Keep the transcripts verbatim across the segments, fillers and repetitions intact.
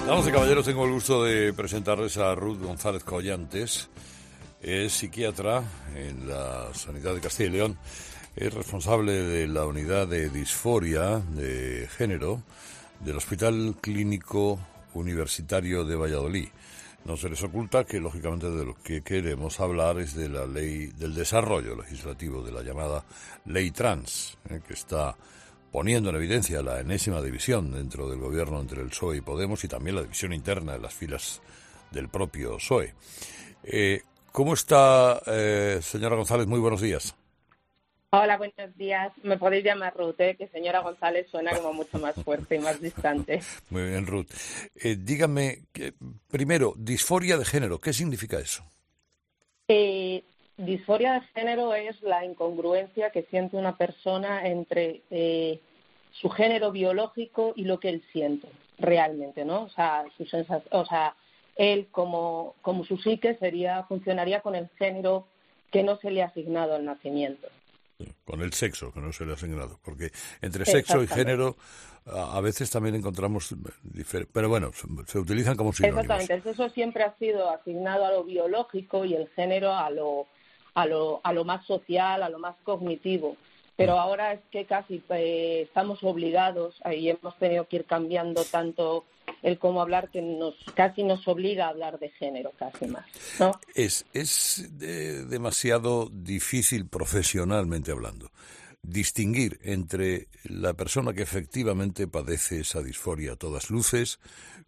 Damas y caballeros, tengo el gusto de presentarles a Ruth González Collantes. Es psiquiatra en la Sanidad de Castilla y León. Es responsable de la unidad de disforia de género del Hospital Clínico Universitario de Valladolid. No se les oculta que, lógicamente, de lo que queremos hablar es de la ley del desarrollo legislativo de la llamada Ley Trans, eh, que está poniendo en evidencia la enésima división dentro del gobierno entre el P S O E y Podemos y también la división interna en las filas del propio P S O E. Eh, ¿Cómo está, eh, señora González? Muy buenos días. Hola, buenos días. Me podéis llamar Ruth, ¿eh? Que señora González suena como mucho más fuerte y más distante. Muy bien, Ruth. Eh, dígame, que, primero, disforia de género, ¿qué significa eso? Eh, disforia de género es la incongruencia que siente una persona entre eh, su género biológico y lo que él siente realmente, ¿no? O sea, su sensación, o sea, él como, como su psique sería, funcionaría con el género que no se le ha asignado al nacimiento. Con el sexo, que no se le ha asignado, porque entre sexo y género a, a veces también encontramos diferentes, pero bueno, se, se utilizan como sinónimos. Exactamente, el sexo siempre ha sido asignado a lo biológico y el género a lo, a lo, a lo más social, a lo más cognitivo. Pero ahora es que casi eh, estamos obligados, y hemos tenido que ir cambiando tanto el cómo hablar que nos casi nos obliga a hablar de género, casi más, ¿no? Es, es de, demasiado difícil profesionalmente hablando distinguir entre la persona que efectivamente padece esa disforia a todas luces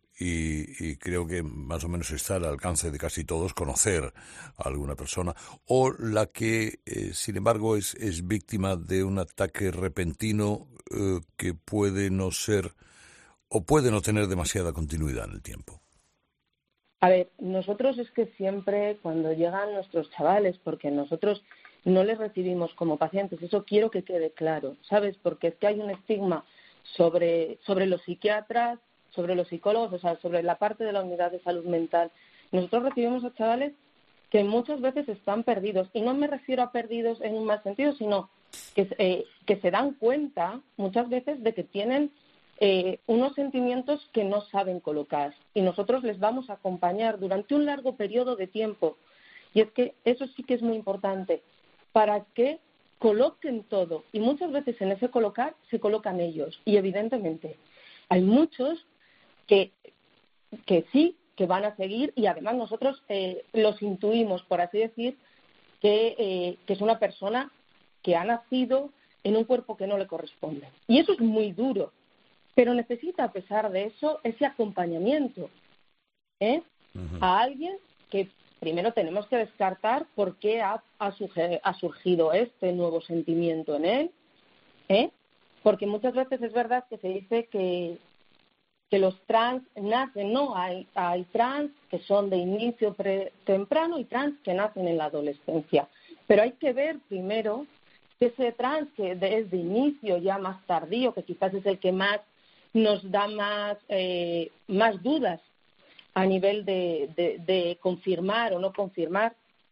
y, y creo que más o menos está al alcance de casi todos conocer a alguna persona, o la que, eh, sin embargo, es, es víctima de un ataque repentino eh, que puede no ser o puede no tener demasiada continuidad en el tiempo. A ver, nosotros es que siempre cuando llegan nuestros chavales, porque nosotros no les recibimos como pacientes, eso quiero que quede claro, ¿sabes? Porque es que hay un estigma sobre, sobre los psiquiatras, sobre los psicólogos, o sea, sobre la parte de la unidad de salud mental. Nosotros recibimos a chavales que muchas veces están perdidos, y no me refiero a perdidos en un mal sentido, sino que, eh, que se dan cuenta muchas veces de que tienen eh, unos sentimientos que no saben colocar, y nosotros les vamos a acompañar durante un largo periodo de tiempo. Y es que eso sí que es muy importante, para que coloquen todo, y muchas veces en ese colocar se colocan ellos, y evidentemente hay muchos que, que sí, que van a seguir, y además nosotros eh, los intuimos, por así decir, que, eh, que es una persona que ha nacido en un cuerpo que no le corresponde. Y eso es muy duro, pero necesita, a pesar de eso, ese acompañamiento, ¿eh? Uh-huh. A alguien que primero tenemos que descartar por qué ha, ha, surge, ha surgido este nuevo sentimiento en él, ¿eh? Porque muchas veces es verdad que se dice que, que los trans nacen, ¿no? Hay, hay trans que son de inicio pre, temprano y trans que nacen en la adolescencia. Pero hay que ver primero que ese trans que es de inicio ya más tardío, que quizás es el que más nos da más, eh, más dudas a nivel de, de, de confirmar o no confirmar,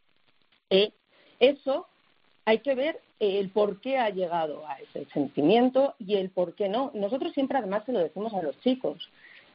eh, eso hay que ver el por qué ha llegado a ese sentimiento y el por qué no. Nosotros siempre además se lo decimos a los chicos.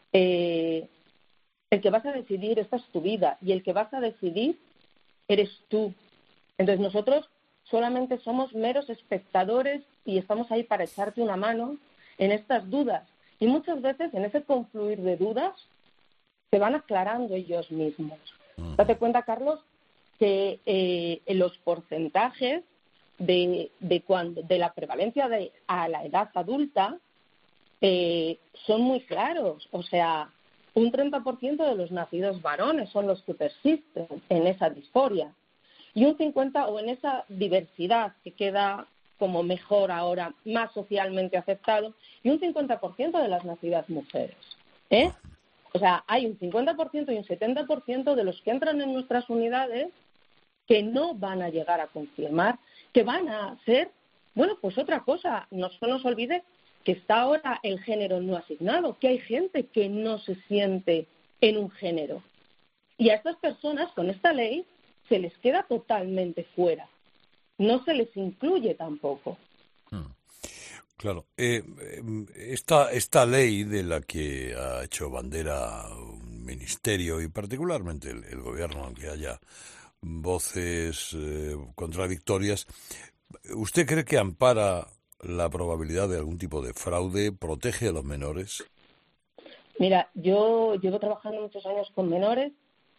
Eh, el que vas a decidir, esta es tu vida, y el que vas a decidir eres tú. Entonces nosotros solamente somos meros espectadores y estamos ahí para echarte una mano en estas dudas. Y muchas veces en ese confluir de dudas se van aclarando ellos mismos. Uh-huh. Date cuenta, Carlos, que eh, en los porcentajes de, de, cuando, de la prevalencia de, a la edad adulta eh, son muy claros. O sea, un treinta por ciento de los nacidos varones son los que persisten en esa disforia. Y un cincuenta por ciento, o en esa diversidad que queda como mejor ahora, más socialmente aceptado, y un cincuenta por ciento de las nacidas mujeres, ¿eh? O sea, hay un cincuenta por ciento y un setenta por ciento de los que entran en nuestras unidades que no van a llegar a confirmar, que van a ser, bueno, pues otra cosa. No se nos olvide que está ahora el género no asignado, que hay gente que no se siente en un género. Y a estas personas, con esta ley, se les queda totalmente fuera. No se les incluye tampoco. Claro. Eh, esta, esta ley de la que ha hecho bandera un ministerio y particularmente el, el gobierno, aunque haya voces eh, contradictorias, ¿usted cree que ampara la probabilidad de algún tipo de fraude, protege a los menores? Mira, yo llevo trabajando muchos años con menores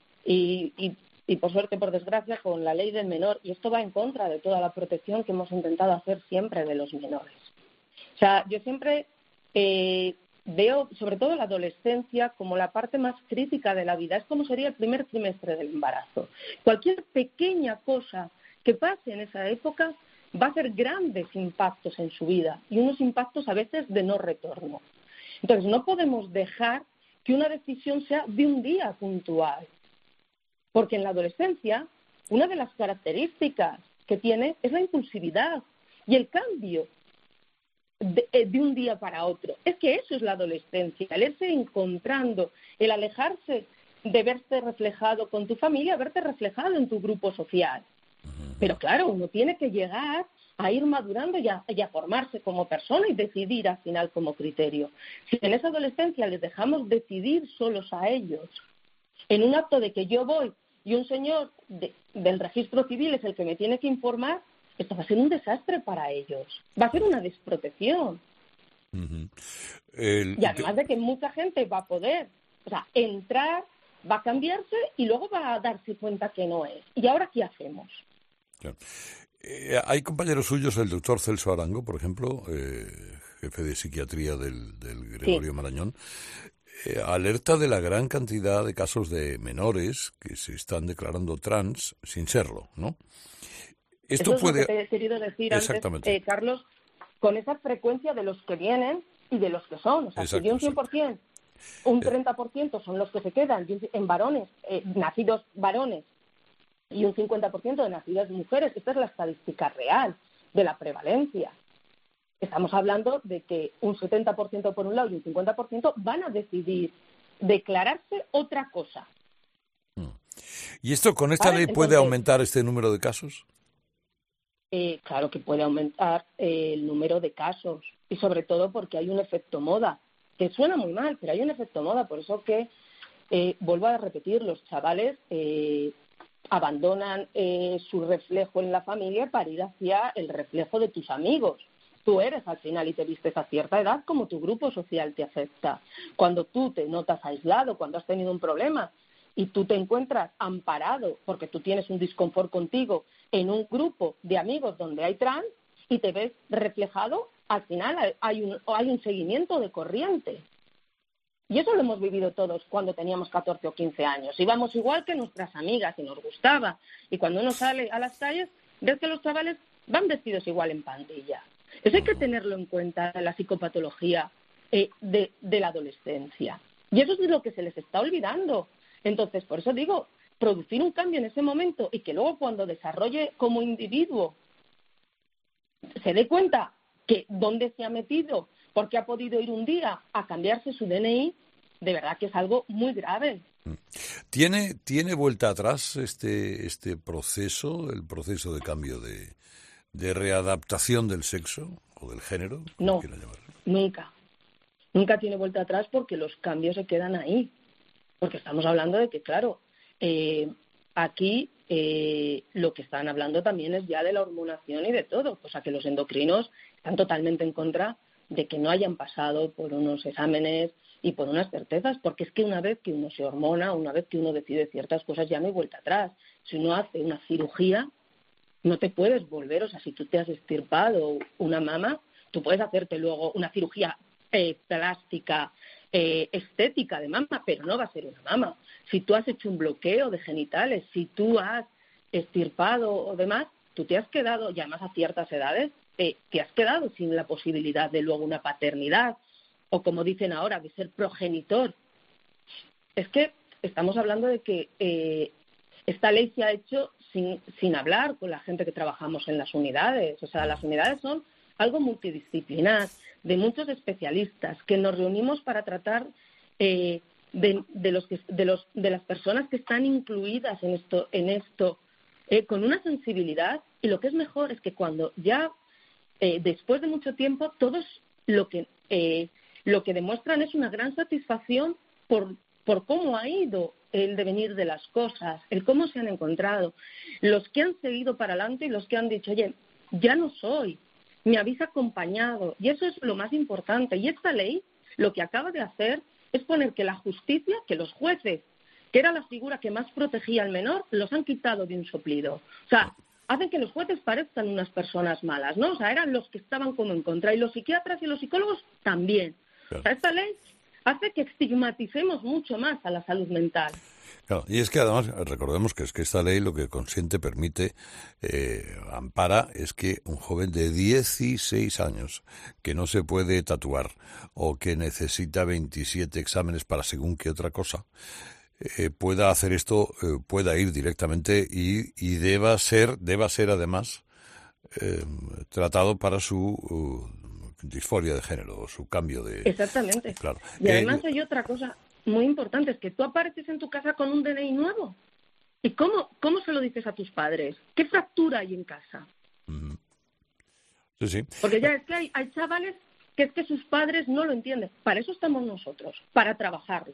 y, y, y por suerte, por desgracia, con la ley del menor. Y esto va en contra de toda la protección que hemos intentado hacer siempre de los menores. O sea, yo siempre eh, veo, sobre todo la adolescencia, como la parte más crítica de la vida. Es como sería el primer trimestre del embarazo. Cualquier pequeña cosa que pase en esa época va a hacer grandes impactos en su vida y unos impactos a veces de no retorno. Entonces, no podemos dejar que una decisión sea de un día puntual, porque en la adolescencia una de las características que tiene es la impulsividad y el cambio de, de un día para otro. Es que eso es la adolescencia, el irse encontrando, el alejarse de verte reflejado con tu familia, verte reflejado en tu grupo social. Pero claro, uno tiene que llegar a ir madurando y a, y a formarse como persona y decidir al final como criterio. Si en esa adolescencia les dejamos decidir solos a ellos, en un acto de que yo voy y un señor de, del registro civil es el que me tiene que informar, esto va a ser un desastre para ellos. Va a ser una desprotección. Uh-huh. El... Y además de que mucha gente va a poder, o sea, entrar, va a cambiarse y luego va a darse cuenta que no es. ¿Y ahora qué hacemos? Claro. Eh, hay compañeros suyos, el doctor Celso Arango, por ejemplo, eh, jefe de psiquiatría del, del Gregorio sí. Marañón, eh, alerta de la gran cantidad de casos de menores que se están declarando trans sin serlo, ¿no? Esto Eso puede... es lo que te he querido decir antes, eh, Carlos, con esa frecuencia de los que vienen y de los que son. O sea, exacto, si de un cien por ciento, exacto. un treinta por ciento son los que se quedan en varones, eh, nacidos varones, y un cincuenta por ciento de nacidas mujeres. Esta es la estadística real de la prevalencia. Estamos hablando de que un setenta por ciento por un lado y un cincuenta por ciento van a decidir declararse otra cosa. ¿Y esto con esta ¿Vale? ley puede Entonces, aumentar este número de casos? Eh, claro que puede aumentar eh, el número de casos y sobre todo porque hay un efecto moda, que suena muy mal, pero hay un efecto moda. Por eso que, eh, vuelvo a repetir, los chavales... Eh, abandonan eh, su reflejo en la familia para ir hacia el reflejo de tus amigos. Tú eres al final y te vistes a cierta edad como tu grupo social te afecta. Cuando tú te notas aislado, cuando has tenido un problema y tú te encuentras amparado porque tú tienes un disconfort contigo en un grupo de amigos donde hay trans y te ves reflejado, al final hay un, hay un seguimiento de corriente. Y eso lo hemos vivido todos cuando teníamos catorce o quince años. Íbamos igual que nuestras amigas y nos gustaba. Y cuando uno sale a las calles, ves que los chavales van vestidos igual en pandilla. Eso hay que tenerlo en cuenta en la psicopatología eh, de, de la adolescencia. Y eso es lo que se les está olvidando. Entonces, por eso digo, producir un cambio en ese momento y que luego cuando desarrolle como individuo se dé cuenta que dónde se ha metido, porque ha podido ir un día a cambiarse su D N I, de verdad que es algo muy grave. ¿Tiene, tiene vuelta atrás este, este proceso, el proceso de cambio de, de readaptación del sexo o del género? No, nunca. Nunca tiene vuelta atrás porque los cambios se quedan ahí. Porque estamos hablando de que, claro, eh, aquí eh, lo que están hablando también es ya de la hormonación y de todo. O sea, que los endocrinos están totalmente en contra de que no hayan pasado por unos exámenes y por unas certezas, porque es que una vez que uno se hormona, una vez que uno decide ciertas cosas, ya no hay vuelta atrás. Si uno hace una cirugía, no te puedes volver. O sea, si tú te has extirpado una mama, tú puedes hacerte luego una cirugía eh, plástica, eh, estética de mama, pero no va a ser una mama. Si tú has hecho un bloqueo de genitales, si tú has extirpado o demás, tú te has quedado, y además a ciertas edades, Eh, te has quedado sin la posibilidad de luego una paternidad o, como dicen ahora, de ser progenitor. Es que estamos hablando de que eh, esta ley se ha hecho sin, sin hablar con la gente que trabajamos en las unidades. O sea, las unidades son algo multidisciplinar, de muchos especialistas, que nos reunimos para tratar eh, de, de, los que, de, los, de las personas que están incluidas en esto, en esto eh, con una sensibilidad. Y lo que es mejor es que cuando ya eh, después de mucho tiempo, todos lo que, eh, lo que demuestran es una gran satisfacción por, por cómo ha ido el devenir de las cosas, el cómo se han encontrado. Los que han seguido para adelante y los que han dicho, oye, ya no soy, me habéis acompañado. Y eso es lo más importante. Y esta ley lo que acaba de hacer es poner que la justicia, que los jueces, que era la figura que más protegía al menor, los han quitado de un soplido. O sea, hacen que los jueces parezcan unas personas malas, ¿no? O sea, eran los que estaban como en contra. Y los psiquiatras y los psicólogos también. Claro. O sea, esta ley hace que estigmaticemos mucho más a la salud mental. Claro, y es que además, recordemos que es que esta ley lo que consiente, permite, eh, ampara, es que un joven de dieciséis años que no se puede tatuar o que necesita veintisiete exámenes para según qué otra cosa, eh, pueda hacer esto, eh, pueda ir directamente y, y deba ser, deba ser además eh, tratado para su uh, disforia de género o su cambio de... Exactamente. Claro. Y además eh, hay otra cosa muy importante, es que tú apareces en tu casa con un D N I nuevo. ¿Y cómo, cómo se lo dices a tus padres? ¿Qué fractura hay en casa? Uh-huh. Sí, sí. Porque ya es que hay, hay chavales que es que sus padres no lo entienden. Para eso estamos nosotros, para trabajarlo.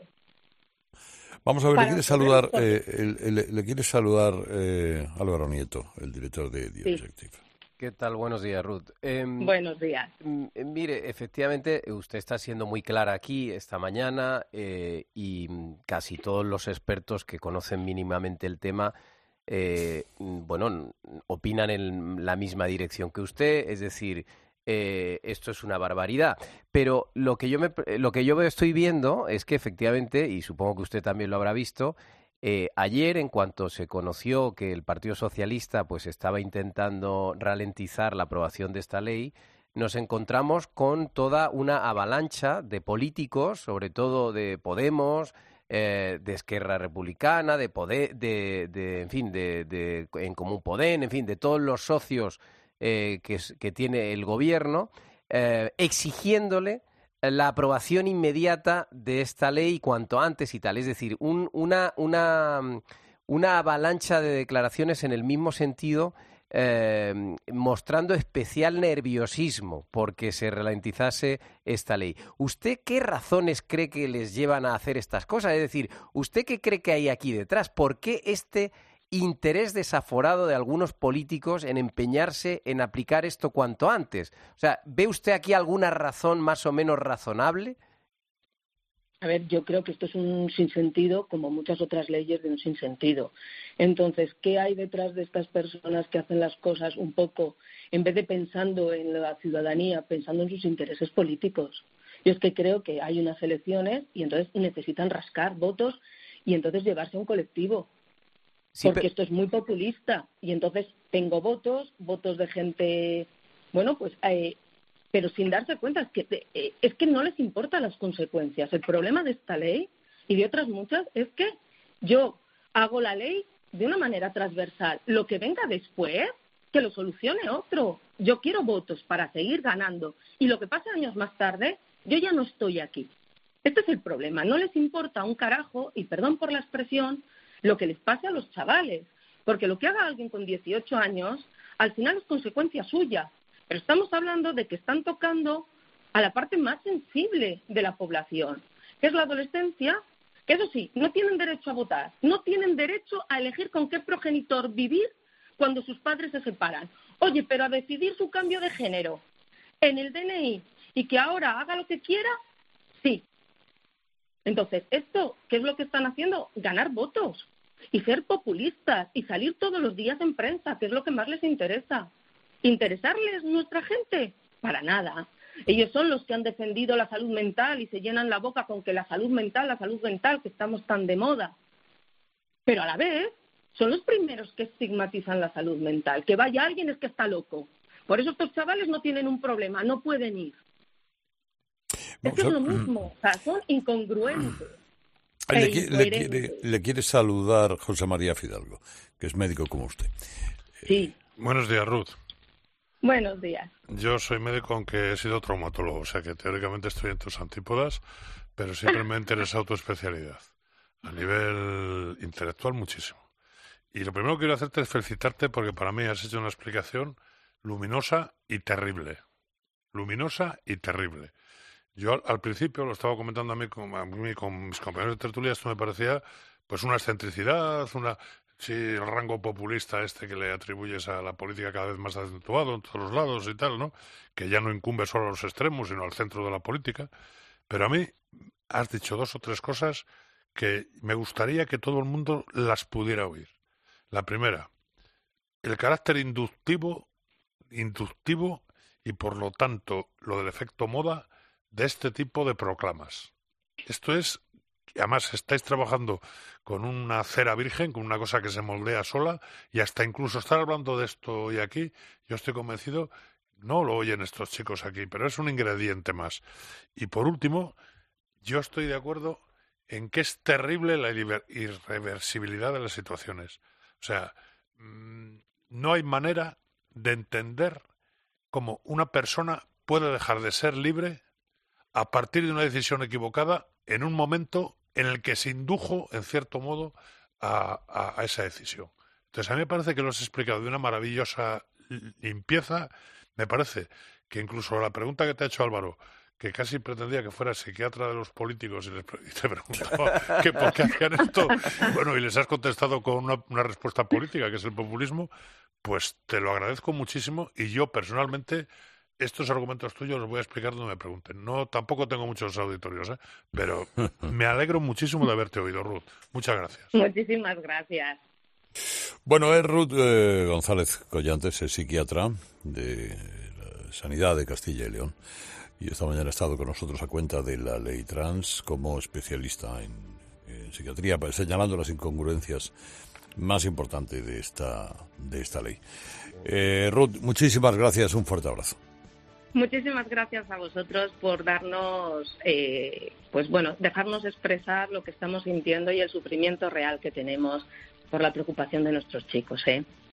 Vamos a ver, Para le quiere poder... saludar, eh, el, el, le quiere saludar eh, Álvaro Nieto, el director de The Objective. Sí. ¿Qué tal? Buenos días, Ruth. Eh, Buenos días. Eh, mire, efectivamente, usted está siendo muy clara aquí esta mañana eh, y casi todos los expertos que conocen mínimamente el tema, eh, bueno, opinan en la misma dirección que usted, es decir, eh, esto es una barbaridad. Pero lo que yo me, lo que yo estoy viendo es que efectivamente, y supongo que usted también lo habrá visto, Eh, ayer, en cuanto se conoció que el Partido Socialista pues estaba intentando ralentizar la aprobación de esta ley, nos encontramos con toda una avalancha de políticos, sobre todo de Podemos, eh, de Esquerra Republicana, de Poder, de, de en fin, de, de En Común Podem, en fin, de todos los socios eh, que, que tiene el gobierno, eh, exigiéndole la aprobación inmediata de esta ley cuanto antes y tal. Es decir, un, una, una, una avalancha de declaraciones en el mismo sentido, eh, mostrando especial nerviosismo porque se ralentizase esta ley. ¿Usted qué razones cree que les llevan a hacer estas cosas? Es decir, ¿usted qué cree que hay aquí detrás? ¿Por qué este interés desaforado de algunos políticos en empeñarse en aplicar esto cuanto antes? O sea, ¿ve usted aquí alguna razón más o menos razonable? A ver, yo creo que esto es un sinsentido, como muchas otras leyes de un sinsentido. Entonces, ¿qué hay detrás de estas personas que hacen las cosas un poco, en vez de pensando en la ciudadanía, pensando en sus intereses políticos? Yo es que creo que hay unas elecciones y entonces necesitan rascar votos y entonces llevarse a un colectivo. Sí, porque pero... esto es muy populista y entonces tengo votos, votos de gente, bueno, pues, eh, pero sin darse cuenta, es que, eh, es que no les importan las consecuencias. El problema de esta ley y de otras muchas es que yo hago la ley de una manera transversal. Lo que venga después, que lo solucione otro. Yo quiero votos para seguir ganando y lo que pase años más tarde, yo ya no estoy aquí. Este es el problema. No les importa un carajo, y perdón por la expresión, lo que les pase a los chavales, porque lo que haga alguien con dieciocho años, al final es consecuencia suya, pero estamos hablando de que están tocando a la parte más sensible de la población, que es la adolescencia, que eso sí, no tienen derecho a votar, no tienen derecho a elegir con qué progenitor vivir cuando sus padres se separan. Oye, pero a decidir su cambio de género en el D N I y que ahora haga lo que quiera, sí. Entonces, esto, ¿qué es lo que están haciendo? Ganar votos y ser populistas y salir todos los días en prensa, que es lo que más les interesa. ¿Interesarles nuestra gente? Para nada. Ellos son los que han defendido la salud mental y se llenan la boca con que la salud mental, la salud mental, que estamos tan de moda. Pero a la vez, son los primeros que estigmatizan la salud mental. Que vaya alguien es que está loco. Por eso estos chavales no tienen un problema, no pueden ir. Es que es lo mismo, o sea, son incongruentes. Le, e quiere, le, quiere, le quiere saludar José María Fidalgo, que es médico como usted. Sí. Eh, buenos días, Ruth. Buenos días. Yo soy médico, aunque he sido traumatólogo, o sea que teóricamente estoy en tus antípodas, pero siempre me ha interesado tu especialidad. A nivel intelectual, muchísimo. Y lo primero que quiero hacerte es felicitarte porque para mí has hecho una explicación luminosa y terrible. Luminosa y terrible. Yo al, al principio lo estaba comentando a mí, con, a mí con mis compañeros de tertulia, esto me parecía pues una excentricidad, una sí, el rango populista este que le atribuyes a la política cada vez más acentuado en todos los lados y tal, ¿no? Que ya no incumbe solo a los extremos, sino al centro de la política. Pero a mí has dicho dos o tres cosas que me gustaría que todo el mundo las pudiera oír. La primera, el carácter inductivo, inductivo y por lo tanto lo del efecto moda de este tipo de proclamas. Esto es, además estáis trabajando con una cera virgen, con una cosa que se moldea sola, y hasta incluso estar hablando de esto hoy aquí, yo estoy convencido, no lo oyen estos chicos aquí, pero es un ingrediente más. Y por último, yo estoy de acuerdo en que es terrible la irreversibilidad de las situaciones. O sea, no hay manera de entender cómo una persona puede dejar de ser libre a partir de una decisión equivocada en un momento en el que se indujo, en cierto modo, a, a, a esa decisión. Entonces, a mí me parece que lo has explicado de una maravillosa limpieza. Me parece que incluso la pregunta que te ha hecho Álvaro, que casi pretendía que fuera psiquiatra de los políticos y, les, y te preguntaba que por qué hacían esto, bueno, y les has contestado con una, una respuesta política, que es el populismo, pues te lo agradezco muchísimo y yo personalmente estos argumentos tuyos los voy a explicar donde me pregunten. No, tampoco tengo muchos auditorios, ¿eh? Pero me alegro muchísimo de haberte oído, Ruth. Muchas gracias. Muchísimas gracias. Bueno, es Ruth eh, González Collantes, es psiquiatra de la Sanidad de Castilla y León. Y esta mañana ha estado con nosotros a cuenta de la ley trans como especialista en, en psiquiatría, señalando las incongruencias más importantes de esta, de esta ley. Eh, Ruth, muchísimas gracias, un fuerte abrazo. Muchísimas gracias a vosotros por darnos, eh, pues bueno, dejarnos expresar lo que estamos sintiendo y el sufrimiento real que tenemos por la preocupación de nuestros chicos, ¿eh?